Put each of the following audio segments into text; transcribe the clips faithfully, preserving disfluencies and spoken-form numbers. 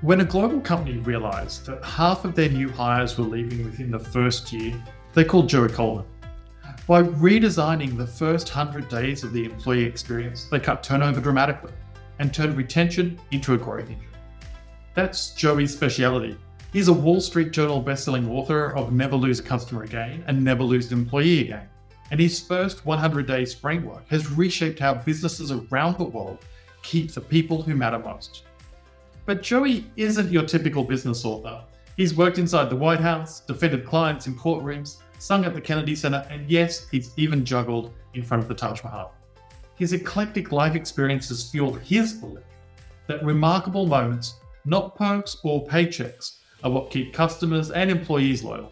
When a global company realized that half of their new hires were leaving within the first year, they called Joey Coleman. By redesigning the first one hundred days of the employee experience, they cut turnover dramatically and turned retention into a growth engine. That's Joey's speciality. He's a Wall Street Journal bestselling author of Never Lose a Customer Again and Never Lose an Employee Again. And his first one hundred days framework has reshaped how businesses around the world keep the people who matter most. But Joey isn't your typical business author. He's worked inside the White House, defended clients in courtrooms, sung at the Kennedy Center, and yes, he's even juggled in front of the Taj Mahal. His eclectic life experiences fueled his belief that remarkable moments, not perks or paychecks, are what keep customers and employees loyal.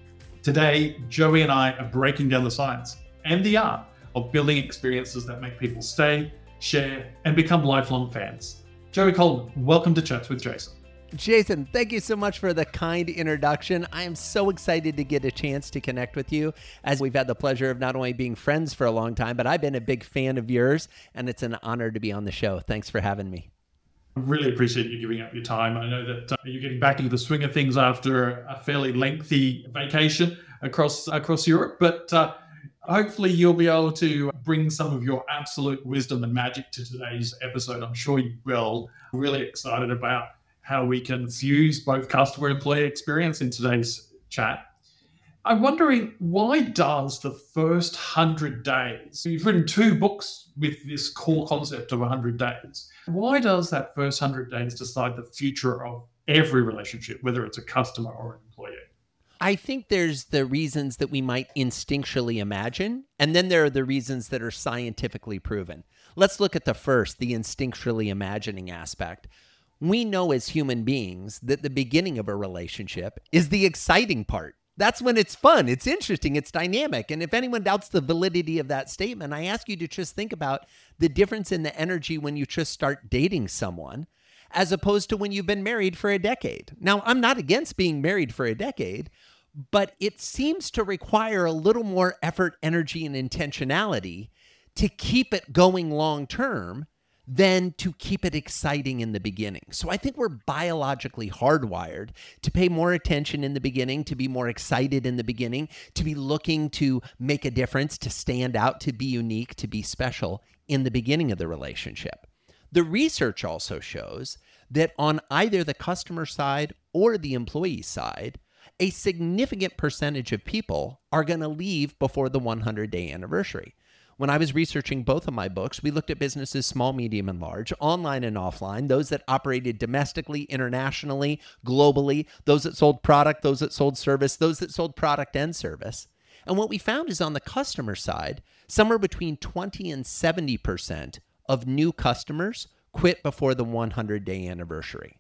Today, Joey and I are breaking down the science and the art of building experiences that make people stay, share, and become lifelong fans. Joey Coleman, welcome to Chats with Jason. Jason, thank you so much for the kind introduction. I am so excited to get a chance to connect with you, as we've had the pleasure of not only being friends for a long time, but I've been a big fan of yours, and it's an honor to be on the show. Thanks for having me. I really appreciate you giving up your time. I know that uh, you're getting back into the swing of things after a fairly lengthy vacation across across Europe, but uh, hopefully you'll be able to bring some of your absolute wisdom and magic to today's episode. I'm sure you will. I'm really excited about how we can fuse both customer and employee experience in today's chat. I'm wondering, why does the first one hundred days, you've written two books with this core concept of one hundred days, why does that first one hundred days decide the future of every relationship, whether it's a customer or an employee? I think there's the reasons that we might instinctually imagine, and then there are the reasons that are scientifically proven. Let's look at the first, the instinctually imagining aspect. We know as human beings that the beginning of a relationship is the exciting part. That's when it's fun, it's interesting, it's dynamic. And if anyone doubts the validity of that statement, I ask you to just think about the difference in the energy when you just start dating someone as opposed to when you've been married for a decade. Now, I'm not against being married for a decade, but it seems to require a little more effort, energy, and intentionality to keep it going long term than to keep it exciting in the beginning. So I think we're biologically hardwired to pay more attention in the beginning, to be more excited in the beginning, to be looking to make a difference, to stand out, to be unique, to be special in the beginning of the relationship. The research also shows that on either the customer side or the employee side, a significant percentage of people are going to leave before the one hundred day anniversary. When I was researching both of my books, we looked at businesses small, medium, and large, online and offline, those that operated domestically, internationally, globally, those that sold product, those that sold service, those that sold product and service. And what we found is on the customer side, somewhere between twenty and seventy percent of new customers quit before the one hundred day anniversary.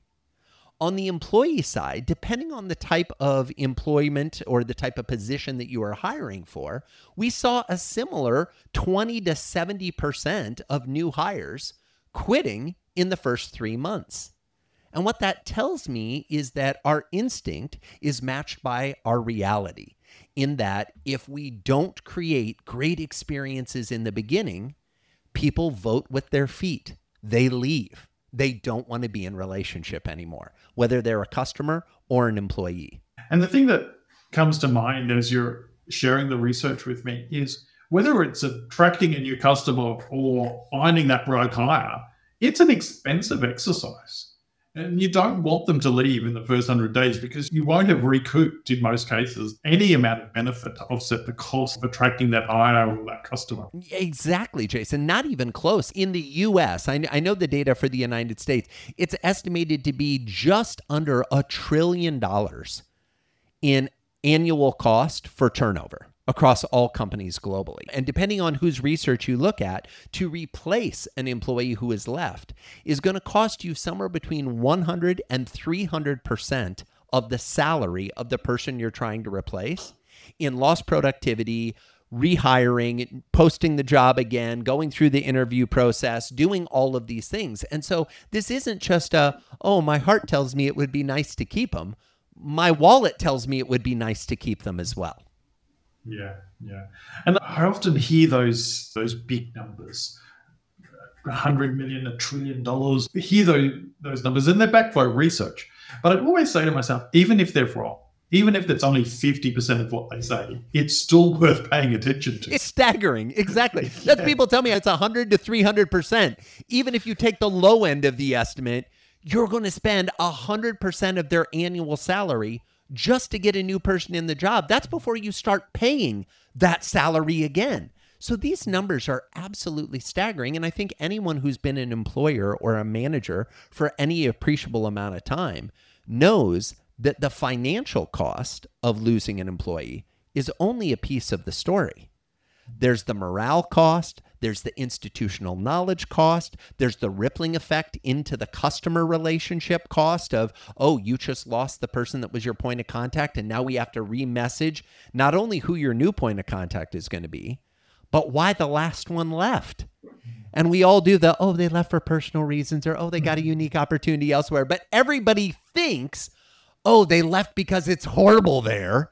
On the employee side, depending on the type of employment or the type of position that you are hiring for, we saw a similar twenty to seventy percent of new hires quitting in the first three months. And what that tells me is that our instinct is matched by our reality, in that if we don't create great experiences in the beginning, people vote with their feet. They leave. They don't want to be in relationship anymore, whether they're a customer or an employee. And the thing that comes to mind as you're sharing the research with me is whether it's attracting a new customer or finding that right hire, it's an expensive exercise. And you don't want them to leave in the first one hundred days because you won't have recouped, in most cases, any amount of benefit to offset the cost of attracting that hire or that customer. Exactly, Jason. Not even close. In the U S, I, I know the data for the United States, it's estimated to be just under a trillion dollars in annual cost for turnover across all companies globally. And depending on whose research you look at, to replace an employee who is left is going to cost you somewhere between one hundred and three hundred percent of the salary of the person you're trying to replace in lost productivity, rehiring, posting the job again, going through the interview process, doing all of these things. And so this isn't just a, oh, my heart tells me it would be nice to keep them. My wallet tells me it would be nice to keep them as well. Yeah, yeah. And I often hear those those big numbers. a hundred million, a trillion dollars. I hear those, those numbers and they're backed by research. But I always say to myself, even if they're wrong, even if it's only fifty percent of what they say, it's still worth paying attention to. It's staggering. Exactly. That's Yeah. people tell me it's one hundred to three hundred percent. Even if you take the low end of the estimate, you're going to spend one hundred percent of their annual salary just to get a new person in the job. That's before you start paying that salary again. So these numbers are absolutely staggering. And I think anyone who's been an employer or a manager for any appreciable amount of time knows that the financial cost of losing an employee is only a piece of the story. There's the morale cost, there's the institutional knowledge cost, there's the rippling effect into the customer relationship cost of, oh, you just lost the person that was your point of contact, and now we have to re-message not only who your new point of contact is going to be, but why the last one left. And we all do the, oh, they left for personal reasons, or oh, they got a unique opportunity elsewhere. But everybody thinks, oh, they left because it's horrible there.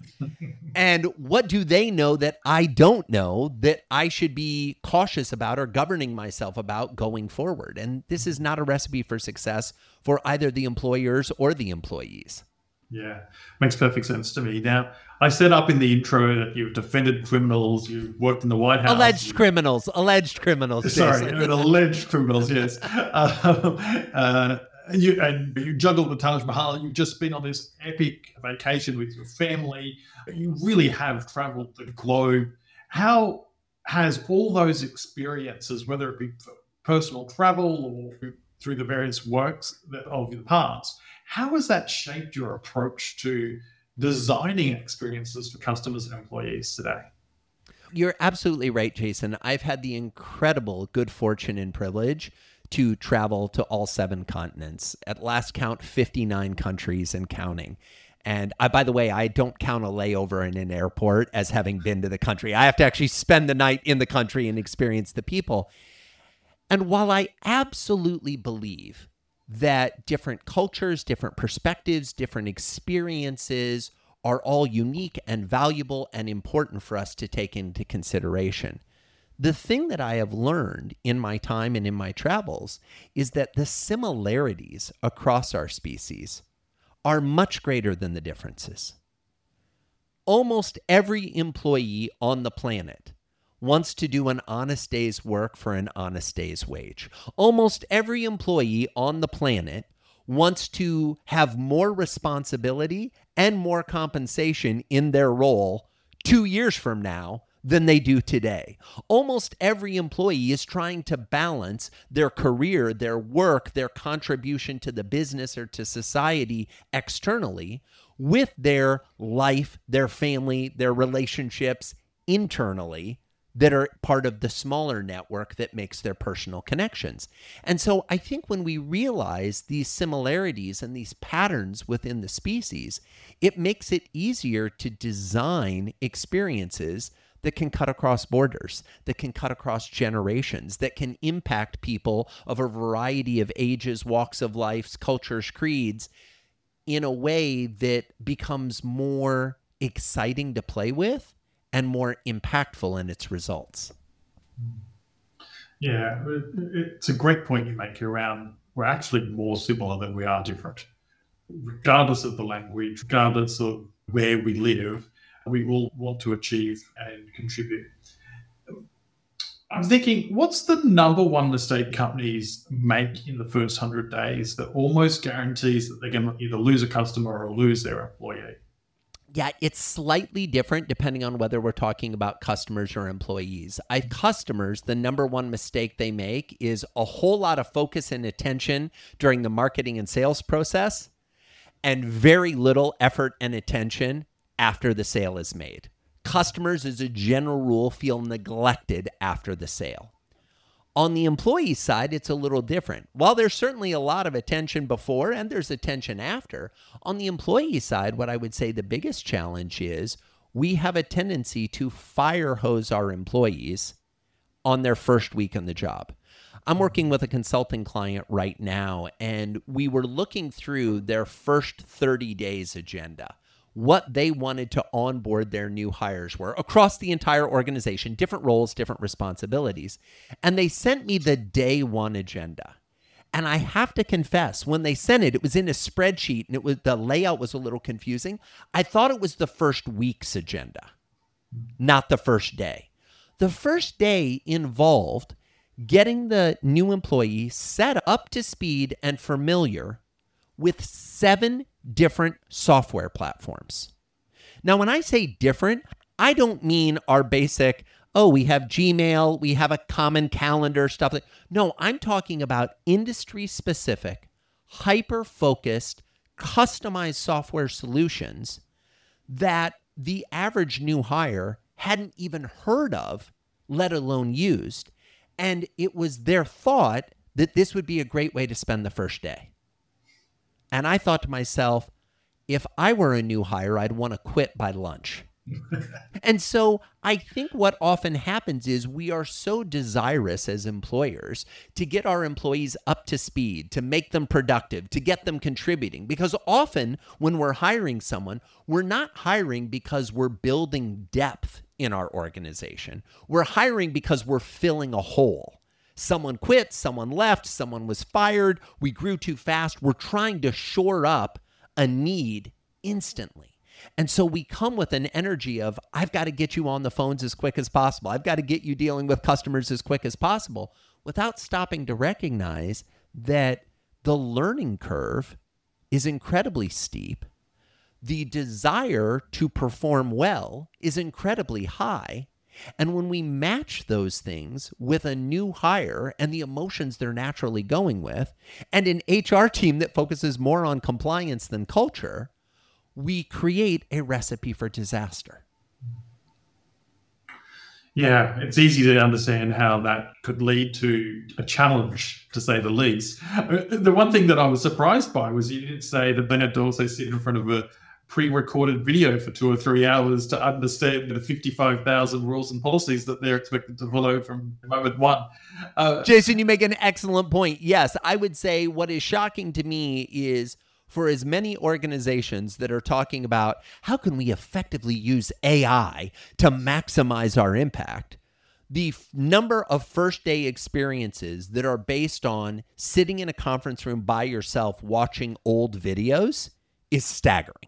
And what do they know that I don't know that I should be cautious about or governing myself about going forward? And this is not a recipe for success for either the employers or the employees. Yeah, makes perfect sense to me. Now, I said up in the intro that you've defended criminals, you've worked in the White House. Alleged you- criminals, alleged criminals. Sorry, Jason. alleged criminals, yes. Um, uh, and you, and you juggled the Taj Mahal. You've just been on this epic vacation with your family. You really have traveled the globe. How has all those experiences, whether it be for personal travel or through the various works that, of the past, how has that shaped your approach to designing experiences for customers and employees today? You're absolutely right, Jason. I've had the incredible good fortune and privilege to travel to all seven continents. At last count, fifty-nine countries and counting. And I, by the way, I don't count a layover in an airport as having been to the country. I have to actually spend the night in the country and experience the people. And while I absolutely believe that different cultures, different perspectives, different experiences are all unique and valuable and important for us to take into consideration, the thing that I have learned in my time and in my travels is that the similarities across our species are much greater than the differences. Almost every employee on the planet wants to do an honest day's work for an honest day's wage. Almost every employee on the planet wants to have more responsibility and more compensation in their role two years from now than they do today. Almost every employee is trying to balance their career, their work, their contribution to the business or to society externally with their life, their family, their relationships internally that are part of the smaller network that makes their personal connections. And so I think when we realize these similarities and these patterns within the species, it makes it easier to design experiences that can cut across borders, that can cut across generations, that can impact people of a variety of ages, walks of life, cultures, creeds, in a way that becomes more exciting to play with and more impactful in its results. Yeah, it's a great point you make around we're actually more similar than we are different. Regardless of the language, regardless of where we live, we all want to achieve and contribute. I'm thinking, what's the number one mistake companies make in the first one hundred days that almost guarantees that they're going to either lose a customer or lose their employee? Yeah, it's slightly different depending on whether we're talking about customers or employees. I customers, the number one mistake they make is a whole lot of focus and attention during the marketing and sales process and very little effort and attention after the sale is made. Customers, as a general rule, feel neglected after the sale. On the employee side, it's a little different. While there's certainly a lot of attention before and there's attention after, on the employee side, what I would say the biggest challenge is we have a tendency to fire hose our employees on their first week on the job. I'm working with a consulting client right now, and we were looking through their first thirty days agenda. what they wanted to onboard their new hires were across the entire organization, different roles, different responsibilities. And they sent me the day one agenda. And I have to confess, when they sent it, it was in a spreadsheet and it was the layout was a little confusing. I thought it was the first week's agenda, not the first day. The first day involved getting the new employee set up to speed and familiar with seven different software platforms. Now, when I say different, I don't mean our basic, oh, we have Gmail, we have a common calendar, stuff like. No, I'm talking about industry-specific, hyper-focused, customized software solutions that the average new hire hadn't even heard of, let alone used. And it was their thought that this would be a great way to spend the first day. And I thought to myself, if I were a new hire, I'd want to quit by lunch. And so I think what often happens is we are so desirous as employers to get our employees up to speed, to make them productive, to get them contributing. Because often when we're hiring someone, we're not hiring because we're building depth in our organization. We're hiring because we're filling a hole. Someone quit, someone left, someone was fired, we grew too fast. We're trying to shore up a need instantly. And so we come with an energy of, I've got to get you on the phones as quick as possible. I've got to get you dealing with customers as quick as possible, without stopping to recognize that the learning curve is incredibly steep. The desire to perform well is incredibly high. And when we match those things with a new hire and the emotions they're naturally going with, and an H R team that focuses more on compliance than culture, we create a recipe for disaster. Yeah, it's easy to understand how that could lead to a challenge, to say the least. The one thing that I was surprised by was you didn't say that Leonard also sit in front of a pre-recorded video for two or three hours to understand the fifty-five thousand rules and policies that they're expected to follow from moment one. Uh, Jason, you make an excellent point. Yes, I would say what is shocking to me is for as many organizations that are talking about how can we effectively use A I to maximize our impact, the f- number of first day experiences that are based on sitting in a conference room by yourself watching old videos is staggering.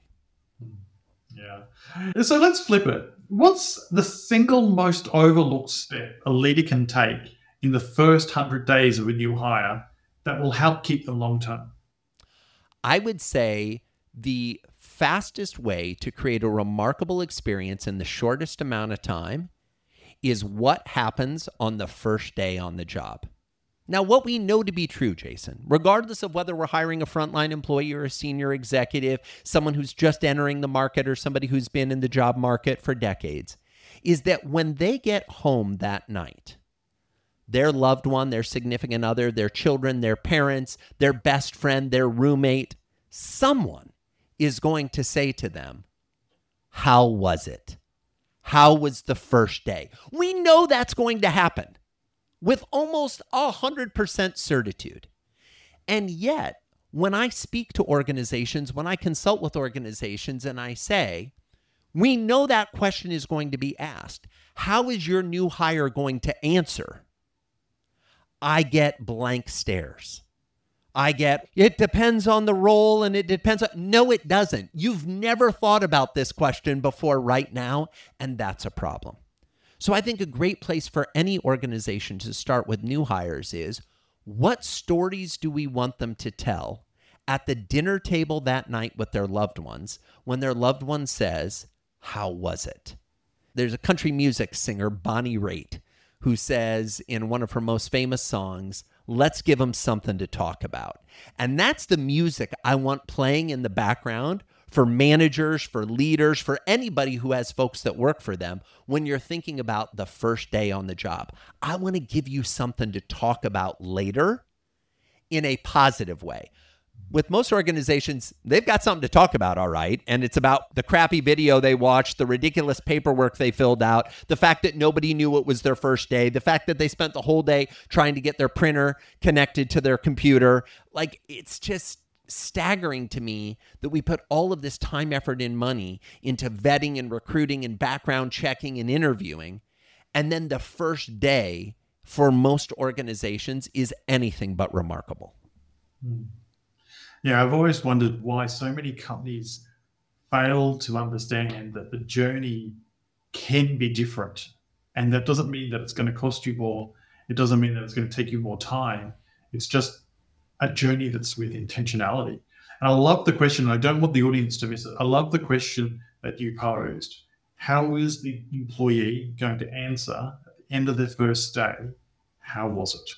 Yeah. So let's flip it. What's the single most overlooked step a leader can take in the first one hundred days of a new hire that will help keep them long term? I would say the fastest way to create a remarkable experience in the shortest amount of time is what happens on the first day on the job. Now, what we know to be true, Jason, regardless of whether we're hiring a frontline employee or a senior executive, someone who's just entering the market or somebody who's been in the job market for decades, is that when they get home that night, their loved one, their significant other, their children, their parents, their best friend, their roommate, someone is going to say to them, how was it? How was the first day? We know that's going to happen with almost one hundred percent certitude. And yet, when I speak to organizations, when I consult with organizations and I say, we know that question is going to be asked. How is your new hire going to answer? I get blank stares. I get, it depends on the role and it depends on, no, it doesn't. You've never thought about this question before right now, and that's a problem. So I think a great place for any organization to start with new hires is, what stories do we want them to tell at the dinner table that night with their loved ones when their loved one says, how was it? There's a country music singer, Bonnie Raitt, who says in one of her most famous songs, let's give them something to talk about. And that's the music I want playing in the background for managers, for leaders, for anybody who has folks that work for them when you're thinking about the first day on the job. I want to give you something to talk about later in a positive way. With most organizations, they've got something to talk about, all right, and it's about the crappy video they watched, the ridiculous paperwork they filled out, the fact that nobody knew it was their first day, the fact that they spent the whole day trying to get their printer connected to their computer. Like, it's just, staggering to me that we put all of this time, effort, and money into vetting and recruiting and background checking and interviewing. And then the first day for most organizations is anything but remarkable. Yeah, I've always wondered why so many companies fail to understand that the journey can be different. And that doesn't mean that it's going to cost you more. It doesn't mean that it's going to take you more time. It's just a journey that's with intentionality. And I love the question, and I don't want the audience to miss it. I love the question that you posed. How is the employee going to answer at the end of their first day? How was it?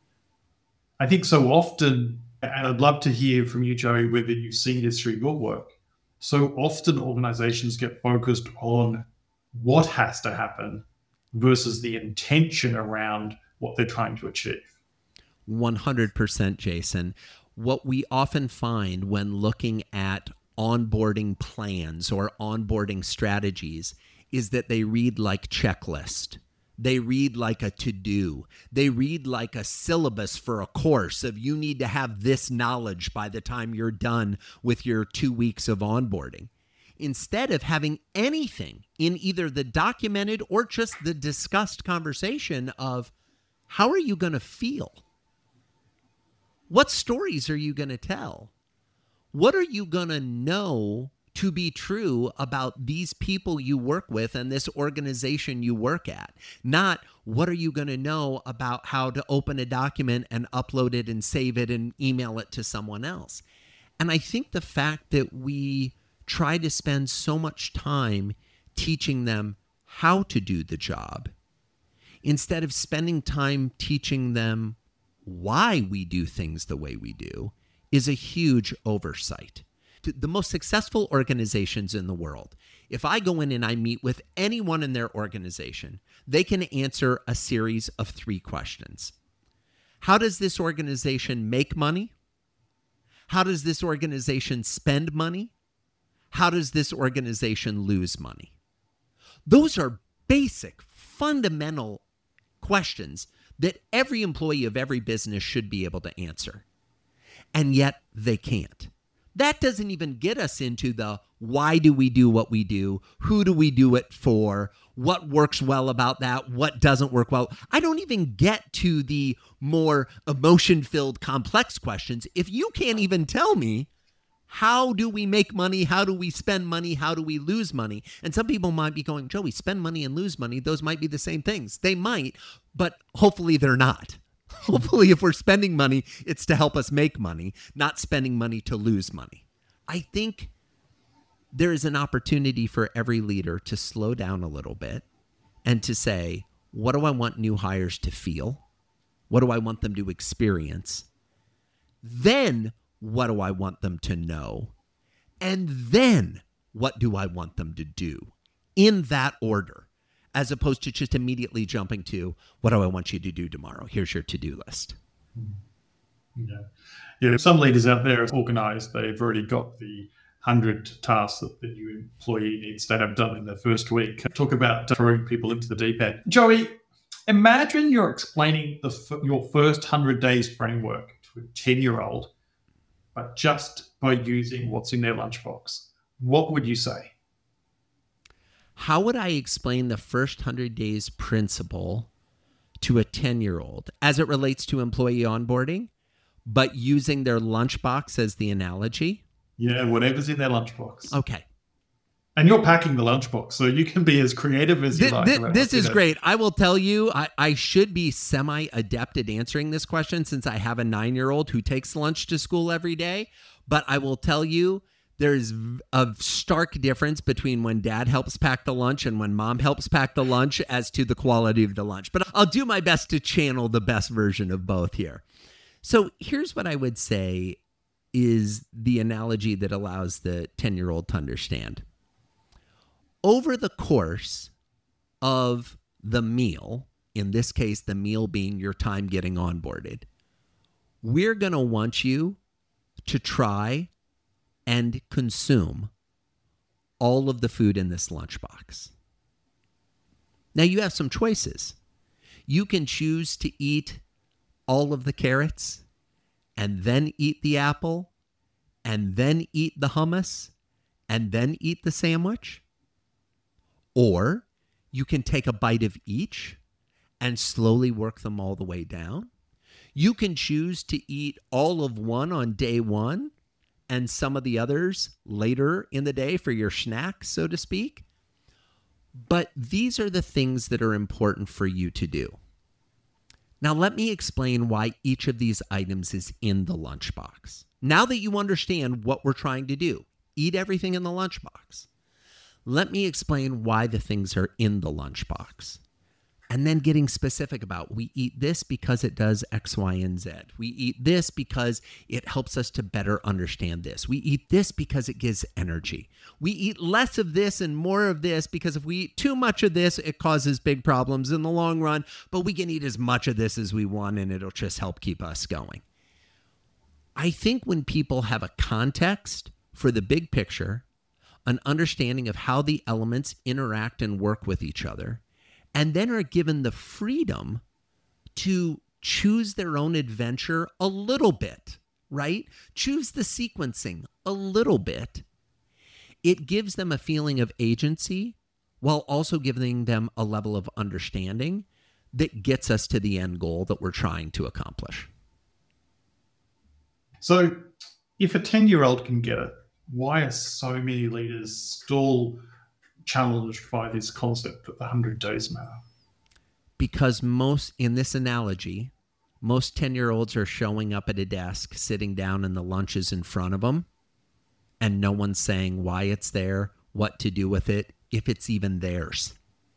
I think so often, and I'd love to hear from you, Joey, whether you've seen this through your work. So often organizations get focused on what has to happen versus the intention around what they're trying to achieve. one hundred percent, Jason. What we often find when looking at onboarding plans or onboarding strategies is that they read like checklist. They read like a to-do. They read like a syllabus for a course of you need to have this knowledge by the time you're done with your two weeks of onboarding. Instead of having anything in either the documented or just the discussed conversation of how are you going to feel? What stories are you going to tell? What are you going to know to be true about these people you work with and this organization you work at? Not what are you going to know about how to open a document and upload it and save it and email it to someone else. And I think the fact that we try to spend so much time teaching them how to do the job instead of spending time teaching them why we do things the way we do is a huge oversight. The most successful organizations in the world, if I go in and I meet with anyone in their organization, they can answer a series of three questions. How does this organization make money? How does this organization spend money? How does this organization lose money? Those are basic, fundamental questions that every employee of every business should be able to answer. And yet they can't. That doesn't even get us into the why do we do what we do? Who do we do it for? What works well about that? What doesn't work well? I don't even get to the more emotion-filled, complex questions. If you can't even tell me, how do we make money? How do we spend money? How do we lose money? And some people might be going, Joey, spend money and lose money. Those might be the same things. They might, but hopefully they're not. Hopefully if we're spending money, it's to help us make money, not spending money to lose money. I think there is an opportunity for every leader to slow down a little bit and to say, what do I want new hires to feel? What do I want them to experience? Then what do I want them to know? And then what do I want them to do? In that order, as opposed to just immediately jumping to, what do I want you to do tomorrow? Here's your to-do list. Yeah. Yeah. Some leaders out there are organized. They've already got the one hundred tasks that the new employee needs to have done in their first week. Talk about throwing people into the deep end. Joey, imagine you're explaining the, your first one hundred days framework to a ten-year-old, but just by using what's in their lunchbox. What would you say? How would I explain the first one hundred days principle to a ten-year-old as it relates to employee onboarding, but using their lunchbox as the analogy? Yeah, whatever's in their lunchbox. Okay. And you're packing the lunchbox, so you can be as creative as you Th- like. th- this is great. I will tell you, I, I should be semi-adept at answering this question since I have a nine-year-old who takes lunch to school every day. But I will tell you, there's a stark difference between when dad helps pack the lunch and when mom helps pack the lunch as to the quality of the lunch. But I'll do my best to channel the best version of both here. So here's what I would say is the analogy that allows the ten-year-old to understand. Over the course of the meal, in this case, the meal being your time getting onboarded, we're going to want you to try and consume all of the food in this lunchbox. Now you have some choices. You can choose to eat all of the carrots and then eat the apple and then eat the hummus and then eat the sandwich. Or you can take a bite of each and slowly work them all the way down. You can choose to eat all of one on day one and some of the others later in the day for your snack, so to speak. But these are the things that are important for you to do. Now, let me explain why each of these items is in the lunchbox. Now that you understand what we're trying to do, eat everything in the lunchbox, let me explain why the things are in the lunchbox. And then getting specific about, we eat this because it does X, Y, and Z. We eat this because it helps us to better understand this. We eat this because it gives energy. We eat less of this and more of this because if we eat too much of this, it causes big problems in the long run, but we can eat as much of this as we want and it'll just help keep us going. I think when people have a context for the big picture, an understanding of how the elements interact and work with each other, and then are given the freedom to choose their own adventure a little bit, right? Choose the sequencing a little bit. It gives them a feeling of agency while also giving them a level of understanding that gets us to the end goal that we're trying to accomplish. So if a ten-year-old can get it, why are so many leaders still challenged by this concept that the one hundred days matter? Because most, in this analogy, most ten-year-olds are showing up at a desk, sitting down, and the lunch is in front of them, and no one's saying why it's there, what to do with it, if it's even theirs.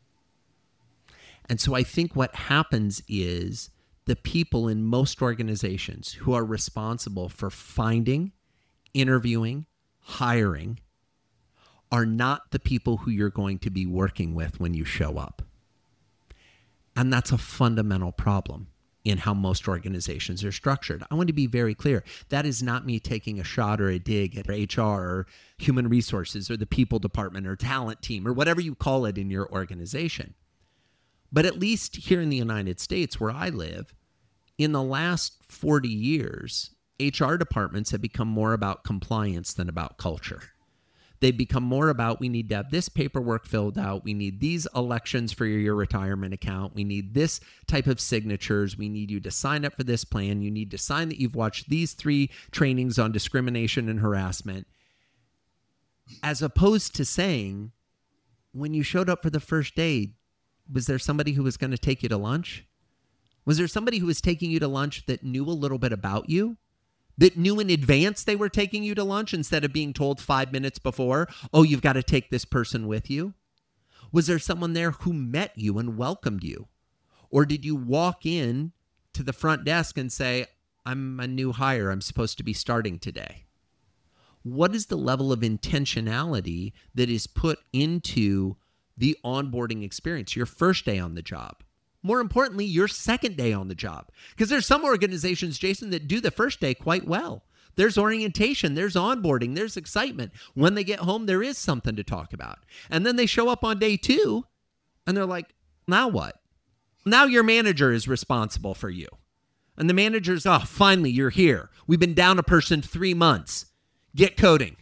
And so I think what happens is the people in most organizations who are responsible for finding, interviewing, hiring, are not the people who you're going to be working with when you show up. And that's a fundamental problem in how most organizations are structured. I want to be very clear. That is not me taking a shot or a dig at H R or human resources or the people department or talent team or whatever you call it in your organization. But at least here in the United States where I live, in the last forty years, H R departments have become more about compliance than about culture. They become more about, we need to have this paperwork filled out. We need these elections for your retirement account. We need this type of signatures. We need you to sign up for this plan. You need to sign that you've watched these three trainings on discrimination and harassment. As opposed to saying, when you showed up for the first day, was there somebody who was going to take you to lunch? Was there somebody who was taking you to lunch that knew a little bit about you? That knew in advance they were taking you to lunch instead of being told five minutes before, oh, you've got to take this person with you? Was there someone there who met you and welcomed you? Or did you walk in to the front desk and say, I'm a new hire, I'm supposed to be starting today? What is the level of intentionality that is put into the onboarding experience, your first day on the job? More importantly, your second day on the job. Because there's some organizations, Jason, that do the first day quite well. There's orientation, there's onboarding, there's excitement. When they get home, there is something to talk about. And then they show up on day two, and they're like, now what? Now your manager is responsible for you. And the manager's, oh, finally, you're here. We've been down a person three months. Get coding.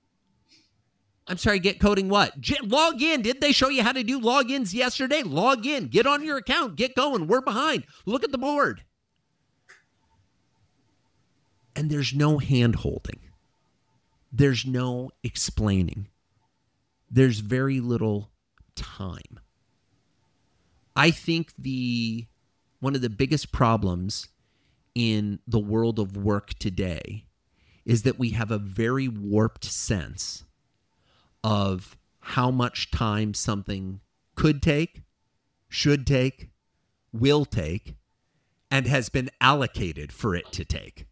I'm sorry, get coding what? J- log in. Did they show you how to do logins yesterday? Log in. Get on your account. Get going. We're behind. Look at the board. And there's no hand-holding. There's no explaining. There's very little time. I think the one of the biggest problems in the world of work today is that we have a very warped sense of how much time something could take, should take, will take, and has been allocated for it to take.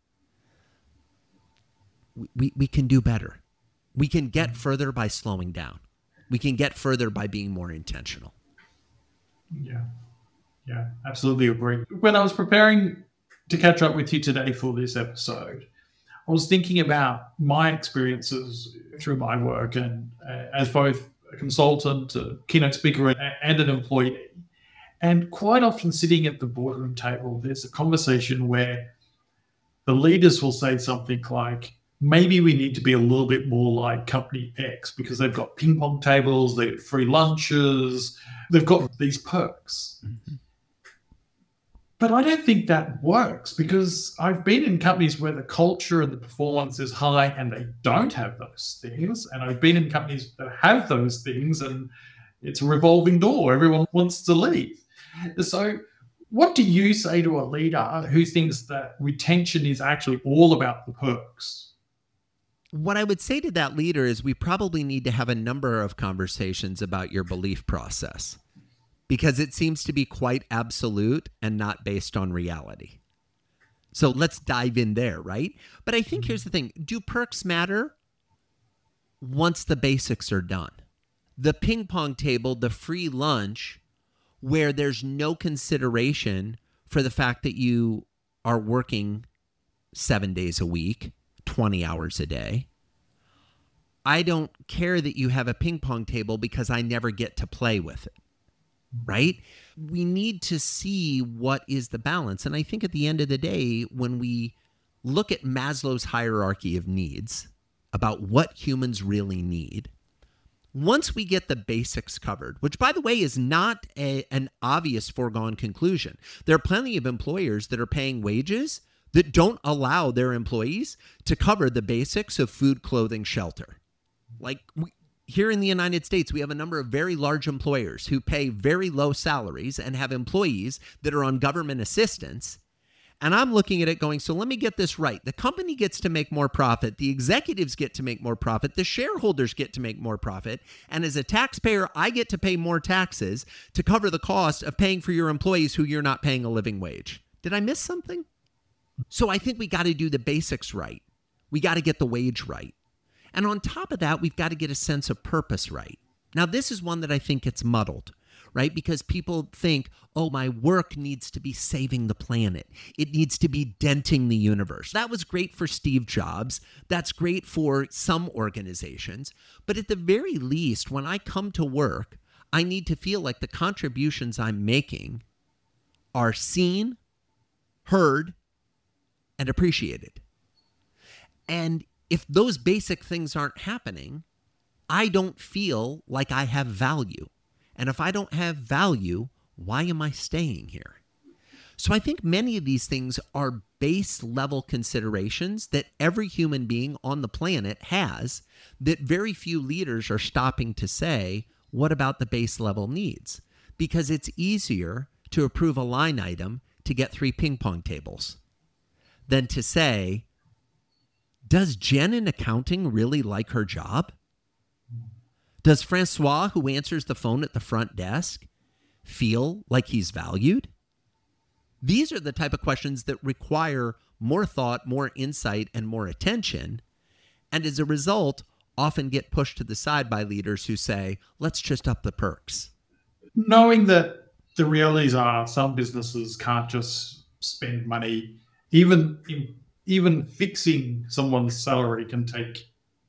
We, we can do better. We can get further by slowing down. We can get further by being more intentional. Yeah, yeah, absolutely agree. When I was preparing to catch up with you today for this episode, I was thinking about my experiences through my work and uh, as both a consultant, a keynote speaker, and, and an employee. And quite often sitting at the boardroom table, there's a conversation where the leaders will say something like, maybe we need to be a little bit more like company X because they've got ping pong tables, they've got free lunches, they've got these perks. Mm-hmm. But I don't think that works because I've been in companies where the culture and the performance is high and they don't have those things. And I've been in companies that have those things and it's a revolving door. Everyone wants to leave. So what do you say to a leader who thinks that retention is actually all about the perks? What I would say to that leader is we probably need to have a number of conversations about your belief process, because it seems to be quite absolute and not based on reality. So let's dive in there, right? But I think here's the thing. Do perks matter once the basics are done? The ping pong table, the free lunch, where there's no consideration for the fact that you are working seven days a week, twenty hours a day. I don't care that you have a ping pong table because I never get to play with it. Right? We need to see what is the balance. And I think at the end of the day, when we look at Maslow's hierarchy of needs about what humans really need, once we get the basics covered, which by the way is not a, an obvious foregone conclusion. There are plenty of employers that are paying wages that don't allow their employees to cover the basics of food, clothing, shelter. Like we, Here in the United States, we have a number of very large employers who pay very low salaries and have employees that are on government assistance. And I'm looking at it going, so let me get this right. The company gets to make more profit. The executives get to make more profit. The shareholders get to make more profit. And as a taxpayer, I get to pay more taxes to cover the cost of paying for your employees who you're not paying a living wage. Did I miss something? So I think we got to do the basics right. We got to get the wage right. And on top of that, we've got to get a sense of purpose right. Now, this is one that I think gets muddled, right? Because people think, oh, my work needs to be saving the planet. It needs to be denting the universe. That was great for Steve Jobs. That's great for some organizations. But at the very least, when I come to work, I need to feel like the contributions I'm making are seen, heard, and appreciated. And if those basic things aren't happening, I don't feel like I have value. And if I don't have value, why am I staying here? So I think many of these things are base level considerations that every human being on the planet has that very few leaders are stopping to say, what about the base level needs? Because it's easier to approve a line item to get three ping pong tables than to say, does Jen in accounting really like her job? Does Francois, who answers the phone at the front desk, feel like he's valued? These are the type of questions that require more thought, more insight, and more attention, and as a result, often get pushed to the side by leaders who say, let's just up the perks. Knowing that the realities are some businesses can't just spend money, even in Even fixing someone's salary can take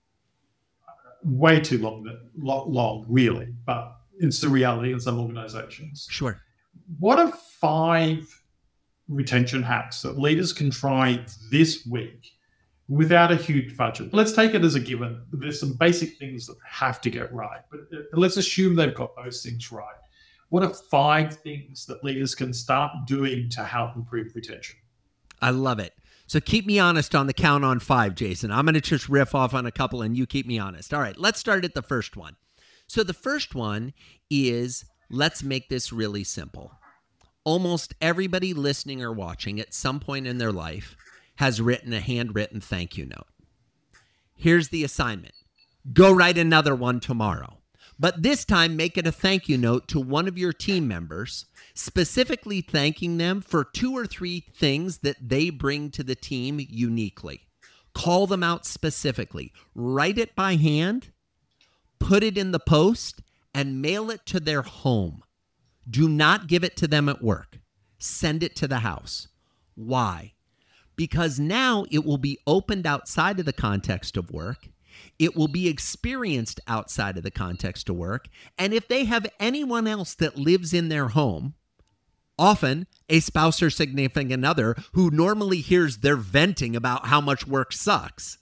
way too long, long, really. But it's the reality in some organizations. Sure. What are five retention hacks that leaders can try this week without a huge budget? Let's take it as a given. There's some basic things that have to get right, but let's assume they've got those things right. What are five things that leaders can start doing to help improve retention? I love it. So keep me honest on the count on five, Jason. I'm going to just riff off on a couple and you keep me honest. All right, let's start at the first one. So the first one is, let's make this really simple. Almost everybody listening or watching at some point in their life has written a handwritten thank you note. Here's the assignment. Go write another one tomorrow. But this time, make it a thank you note to one of your team members, specifically thanking them for two or three things that they bring to the team uniquely. Call them out specifically. Write it by hand, put it in the post, and mail it to their home. Do not give it to them at work. Send it to the house. Why? Because now it will be opened outside of the context of work. It will be experienced outside of the context of work. And if they have anyone else that lives in their home, often a spouse or significant other who normally hears their venting about how much work sucks,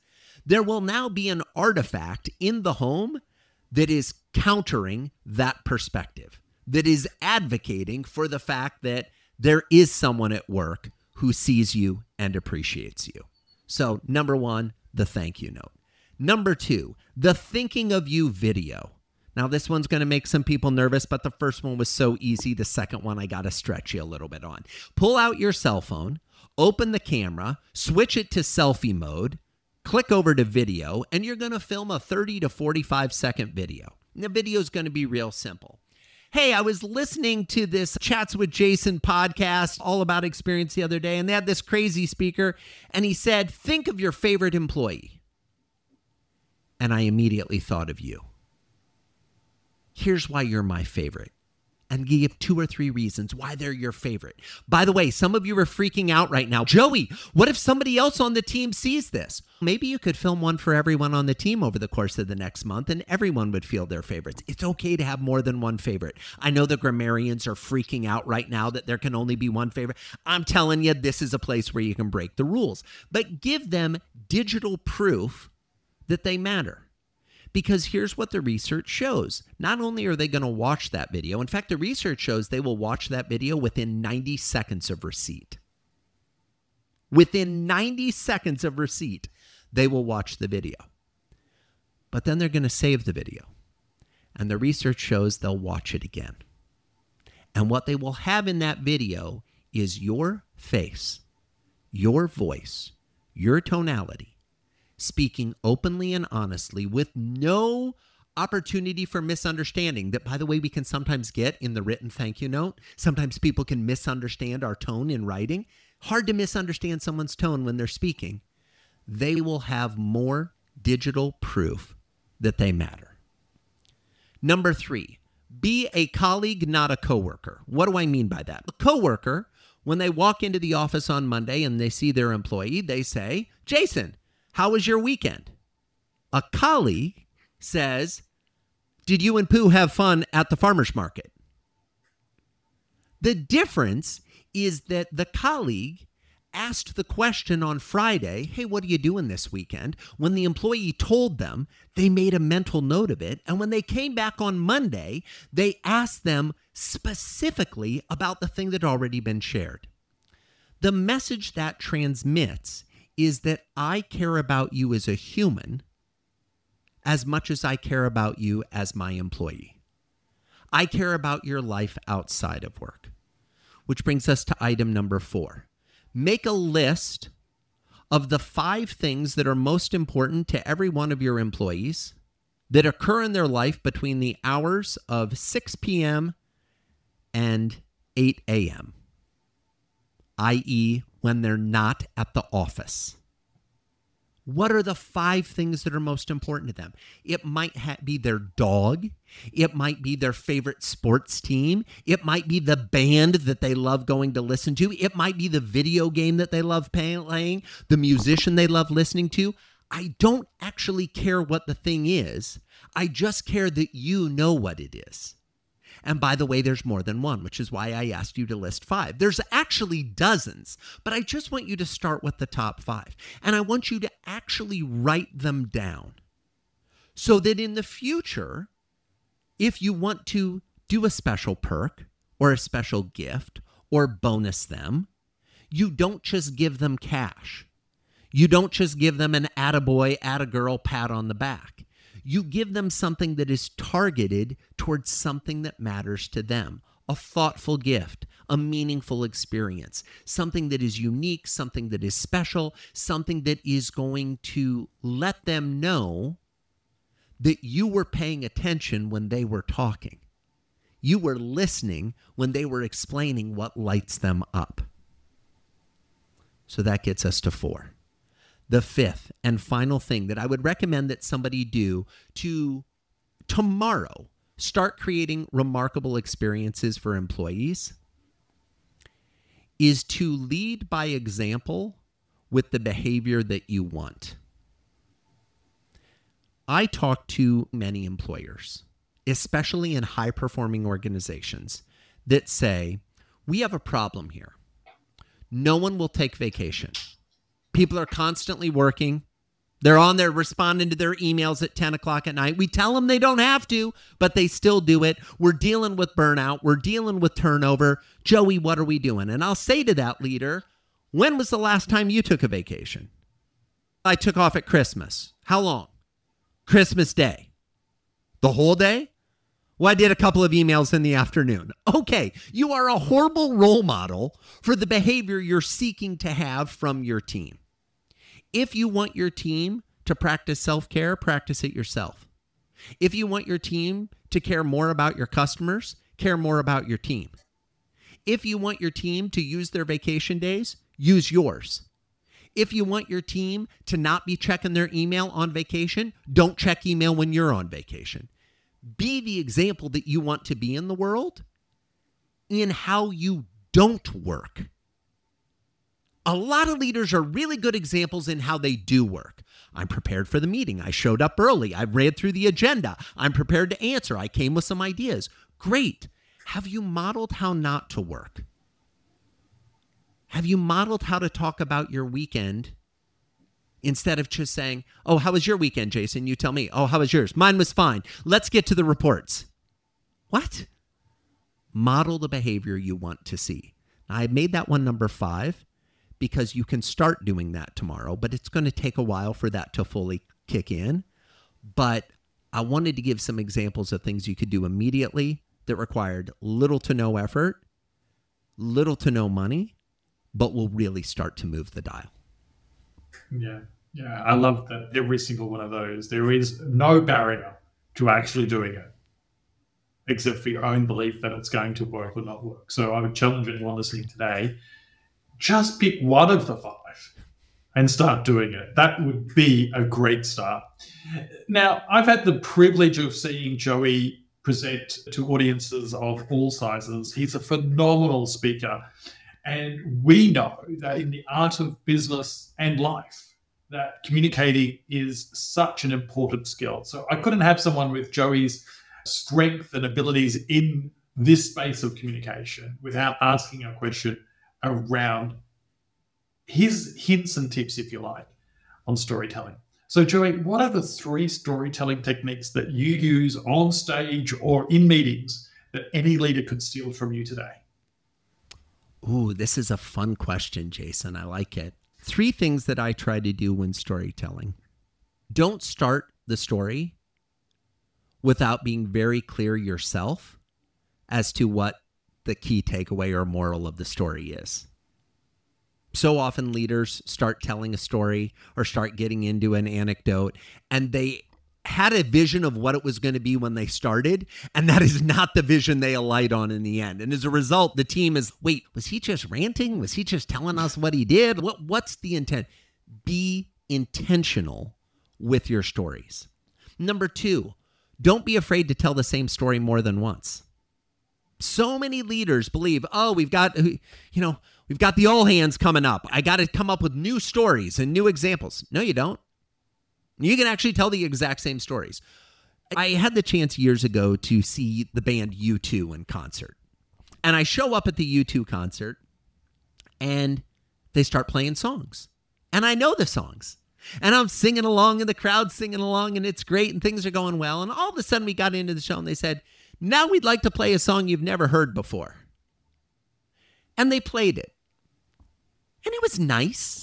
there will now be an artifact in the home that is countering that perspective, that is advocating for the fact that there is someone at work who sees you and appreciates you. So number one, the thank you note. Number two, the thinking of you video. Now this one's going to make some people nervous, but the first one was so easy. The second one I got to stretch you a little bit on. Pull out your cell phone, open the camera, switch it to selfie mode, click over to video, and you're going to film a thirty to forty-five second video. And the video is going to be real simple. Hey, I was listening to this Chats with Jason podcast all about experience the other day, and they had this crazy speaker, and he said, think of your favorite employee. And I immediately thought of you. Here's why you're my favorite. And give two or three reasons why they're your favorite. By the way, some of you are freaking out right now. Joey, what if somebody else on the team sees this? Maybe you could film one for everyone on the team over the course of the next month, and everyone would feel their favorites. It's okay to have more than one favorite. I know the grammarians are freaking out right now that there can only be one favorite. I'm telling you, this is a place where you can break the rules. But give them digital proof that they matter. Because here's what the research shows. Not only are they going to watch that video, in fact, the research shows they will watch that video within ninety seconds of receipt. Within ninety seconds of receipt, they will watch the video. But then they're going to save the video. And the research shows they'll watch it again. And what they will have in that video is your face, your voice, your tonality, speaking openly and honestly with no opportunity for misunderstanding that, by the way, we can sometimes get in the written thank you note. Sometimes people can misunderstand our tone in writing. Hard to misunderstand someone's tone when they're speaking. They will have more digital proof that they matter. Number three, be a colleague, not a coworker. What do I mean by that? A coworker, when they walk into the office on Monday and they see their employee, they say, Jason, how was your weekend? A colleague says, did you and Pooh have fun at the farmer's market? The difference is that the colleague asked the question on Friday, hey, what are you doing this weekend? When the employee told them, they made a mental note of it. And when they came back on Monday, they asked them specifically about the thing that had already been shared. The message that transmits is that I care about you as a human as much as I care about you as my employee. I care about your life outside of work. Which brings us to item number four. Make a list of the five things that are most important to every one of your employees that occur in their life between the hours of six p.m. and eight a.m., that is when they're not at the office. What are the five things that are most important to them? It might ha- be their dog. It might be their favorite sports team. It might be the band that they love going to listen to. It might be the video game that they love playing, the musician they love listening to. I don't actually care what the thing is. I just care that you know what it is. And by the way, there's more than one, which is why I asked you to list five. There's actually dozens, but I just want you to start with the top five. And I want you to actually write them down so that in the future, if you want to do a special perk or a special gift or bonus them, you don't just give them cash. You don't just give them an attaboy, attagirl pat on the back. You give them something that is targeted towards something that matters to them, a thoughtful gift, a meaningful experience, something that is unique, something that is special, something that is going to let them know that you were paying attention when they were talking. You were listening when they were explaining what lights them up. So that gets us to four. The fifth and final thing that I would recommend that somebody do to tomorrow start creating remarkable experiences for employees is to lead by example with the behavior that you want. I talk to many employers, especially in high-performing organizations, that say, we have a problem here. No one will take vacation. People are constantly working. They're on there responding to their emails at ten o'clock at night. We tell them they don't have to, but they still do it. We're dealing with burnout. We're dealing with turnover. Joey, what are we doing? And I'll say to that leader, when was the last time you took a vacation? I took off at Christmas. How long? Christmas Day. The whole day? Well, I did a couple of emails in the afternoon. Okay, you are a horrible role model for the behavior you're seeking to have from your team. If you want your team to practice self-care, practice it yourself. If you want your team to care more about your customers, care more about your team. If you want your team to use their vacation days, use yours. If you want your team to not be checking their email on vacation, don't check email when you're on vacation. Be the example that you want to be in the world in how you don't work. A lot of leaders are really good examples in how they do work. I'm prepared for the meeting. I showed up early. I read through the agenda. I'm prepared to answer. I came with some ideas. Great. Have you modeled how not to work? Have you modeled how to talk about your weekend instead of just saying, oh, how was your weekend, Jason? You tell me. Oh, how was yours? Mine was fine. Let's get to the reports. What? Model the behavior you want to see. Now, I made that one number five because you can start doing that tomorrow, but it's going to take a while for that to fully kick in. But I wanted to give some examples of things you could do immediately that required little to no effort, little to no money, but will really start to move the dial. Yeah, yeah, I love that every single one of those. There is no barrier to actually doing it, except for your own belief that it's going to work or not work. So I would challenge anyone listening today, just pick one of the five and start doing it. That would be a great start. Now, I've had the privilege of seeing Joey present to audiences of all sizes. He's a phenomenal speaker. And we know that in the art of business and life, that communicating is such an important skill. So I couldn't have someone with Joey's strength and abilities in this space of communication without asking a question around his hints and tips, if you like, on storytelling. So Joey, what are the three storytelling techniques that you use on stage or in meetings that any leader could steal from you today? Ooh, this is a fun question, Jason. I like it. Three things that I try to do when storytelling. Don't start the story without being very clear yourself as to what the key takeaway or moral of the story is. So often leaders start telling a story or start getting into an anecdote, and they had a vision of what it was going to be when they started, and that is not the vision they alight on in the end. And as a result, the team is, wait, was he just ranting? Was he just telling us what he did? What, what's the intent? Be intentional with your stories. Number two, don't be afraid to tell the same story more than once. So many leaders believe, oh, we've got, you know, we've got the all hands coming up. I got to come up with new stories and new examples. No, you don't. You can actually tell the exact same stories. I had the chance years ago to see the band U two in concert. And I show up at the U two concert, and they start playing songs. And I know the songs. And I'm singing along, and the crowd's singing along, and it's great, and things are going well. And all of a sudden, we got into the show, and they said, now we'd like to play a song you've never heard before. And they played it. And it was nice.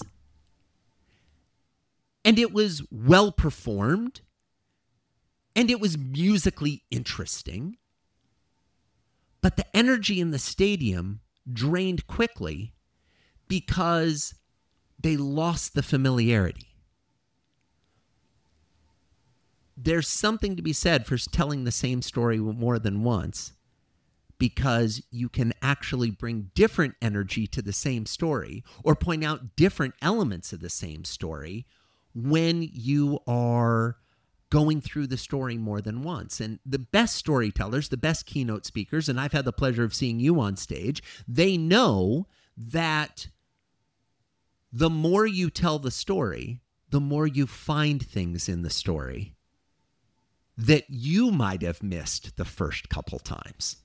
And it was well performed, and it was musically interesting. But the energy in the stadium drained quickly because they lost the familiarity. There's something to be said for telling the same story more than once, because you can actually bring different energy to the same story or point out different elements of the same story when you are going through the story more than once. And the best storytellers, the best keynote speakers, and I've had the pleasure of seeing you on stage, they know that the more you tell the story, the more you find things in the story that you might have missed the first couple times.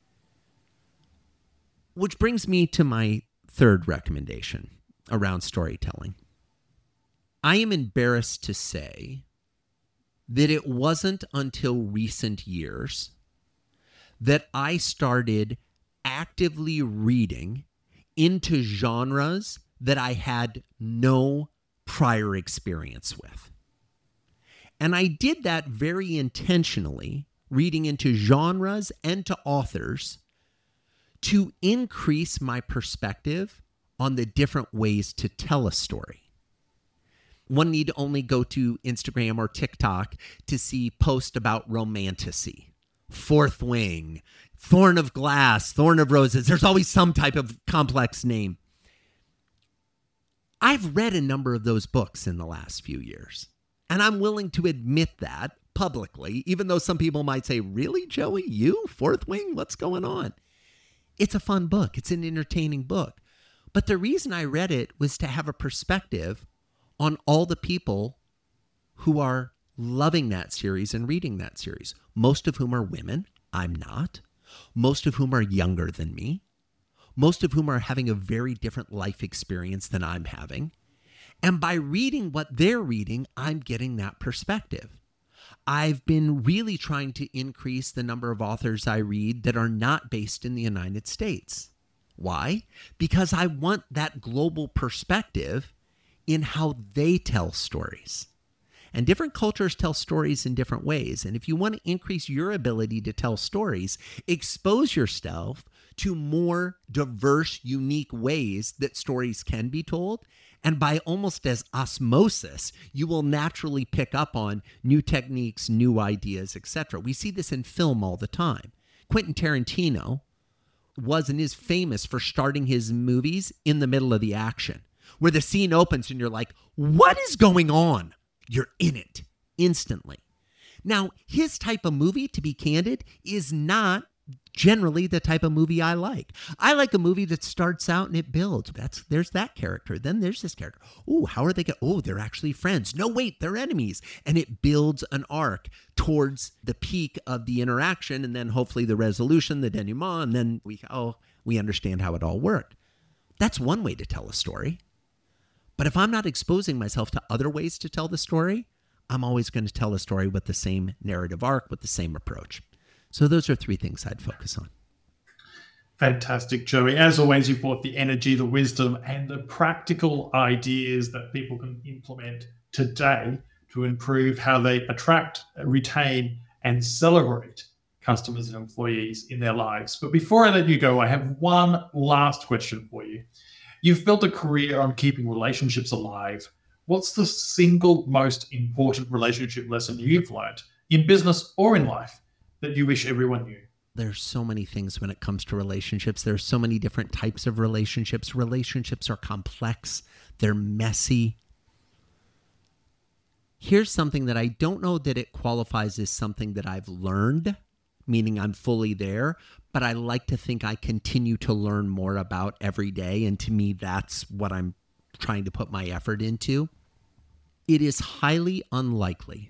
Which brings me to my third recommendation around storytelling. I am embarrassed to say that it wasn't until recent years that I started actively reading into genres that I had no prior experience with. And I did that very intentionally, reading into genres and to authors to increase my perspective on the different ways to tell a story. One need only go to Instagram or TikTok to see posts about romantasy, Fourth Wing, Thorn of Glass, Thorn of Roses. There's always some type of complex name. I've read a number of those books in the last few years, and I'm willing to admit that publicly, even though some people might say, really, Joey, you, Fourth Wing, what's going on? It's a fun book. It's an entertaining book. But the reason I read it was to have a perspective on all the people who are loving that series and reading that series, most of whom are women. I'm not. Most of whom are younger than me. Most of whom are having a very different life experience than I'm having. And by reading what they're reading, I'm getting that perspective. I've been really trying to increase the number of authors I read that are not based in the United States. Why? Because I want that global perspective in how they tell stories. And different cultures tell stories in different ways. And if you want to increase your ability to tell stories, expose yourself to more diverse, unique ways that stories can be told. And by almost as osmosis, you will naturally pick up on new techniques, new ideas, et cetera. We see this in film all the time. Quentin Tarantino was and is famous for starting his movies in the middle of the action, where the scene opens and you're like, what is going on? You're in it instantly. Now, his type of movie, to be candid, is not generally the type of movie I like. I like a movie that starts out and it builds. That's there's that character. Then there's this character. Oh, how are they going? Oh, they're actually friends. No, wait, they're enemies. And it builds an arc towards the peak of the interaction, and then hopefully the resolution, the denouement, and then we oh we understand how it all worked. That's one way to tell a story. But if I'm not exposing myself to other ways to tell the story, I'm always going to tell a story with the same narrative arc, with the same approach. So those are three things I'd focus on. Fantastic, Joey. As always, you've brought the energy, the wisdom, and the practical ideas that people can implement today to improve how they attract, retain, and celebrate customers and employees in their lives. But before I let you go, I have one last question for you. You've built a career on keeping relationships alive. What's the single most important relationship lesson you've learned in business or in life that you wish everyone knew? There's so many things when it comes to relationships. There's so many different types of relationships. Relationships are complex. They're messy. Here's something that I don't know that it qualifies as something that I've learned, meaning I'm fully there, but I like to think I continue to learn more about every day. And to me, that's what I'm trying to put my effort into. It is highly unlikely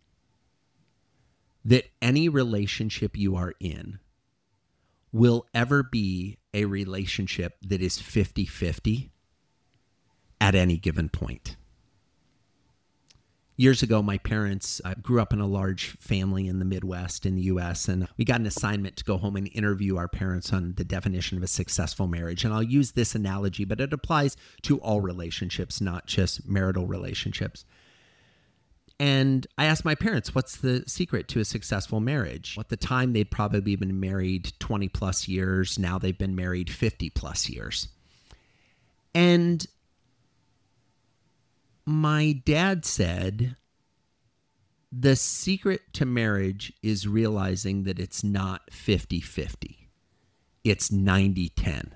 that any relationship you are in will ever be a relationship that is fifty-fifty at any given point. Years ago, my parents uh, grew up in a large family in the Midwest in the U S, and we got an assignment to go home and interview our parents on the definition of a successful marriage. And I'll use this analogy, but it applies to all relationships, not just marital relationships. And I asked my parents, what's the secret to a successful marriage? At the time, they'd probably been married twenty plus years. Now they've been married fifty plus years. And my dad said, the secret to marriage is realizing that it's not fifty-fifty. It's ninety ten.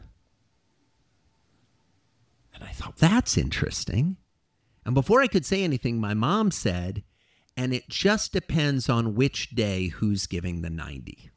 And I thought, that's interesting. And before I could say anything, my mom said, and it just depends on which day who's giving the ninety.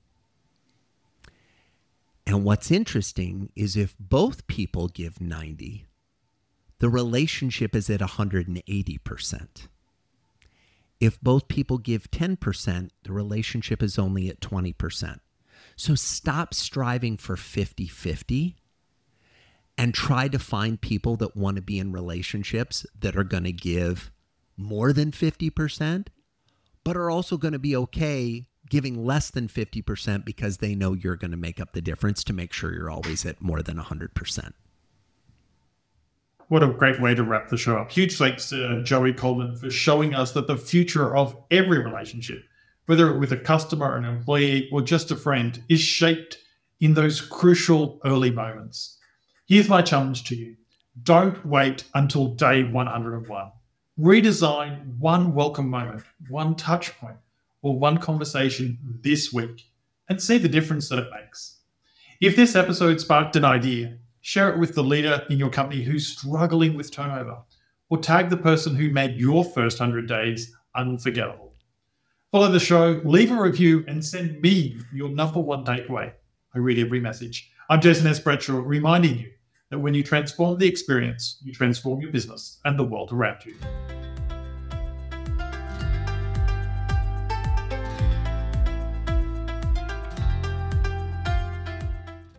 And what's interesting is if both people give ninety, the relationship is at one hundred eighty percent. If both people give ten percent, the relationship is only at twenty percent. So stop striving for fifty-fifty and try to find people that want to be in relationships that are going to give more than fifty percent, but are also going to be okay giving less than fifty percent because they know you're going to make up the difference to make sure you're always at more than one hundred percent. What a great way to wrap the show up. Huge thanks to Joey Coleman for showing us that the future of every relationship, whether with a customer, an employee, or just a friend, is shaped in those crucial early moments. Here's my challenge to you. Don't wait until day one hundred one. Redesign one welcome moment, one touch point, or one conversation this week and see the difference that it makes. If this episode sparked an idea, share it with the leader in your company who's struggling with turnover, or tag the person who made your first one hundred days unforgettable. Follow the show, leave a review, and send me your number one takeaway. I read every message. I'm Jason S. Bradshaw, reminding you that when you transform the experience, you transform your business and the world around you.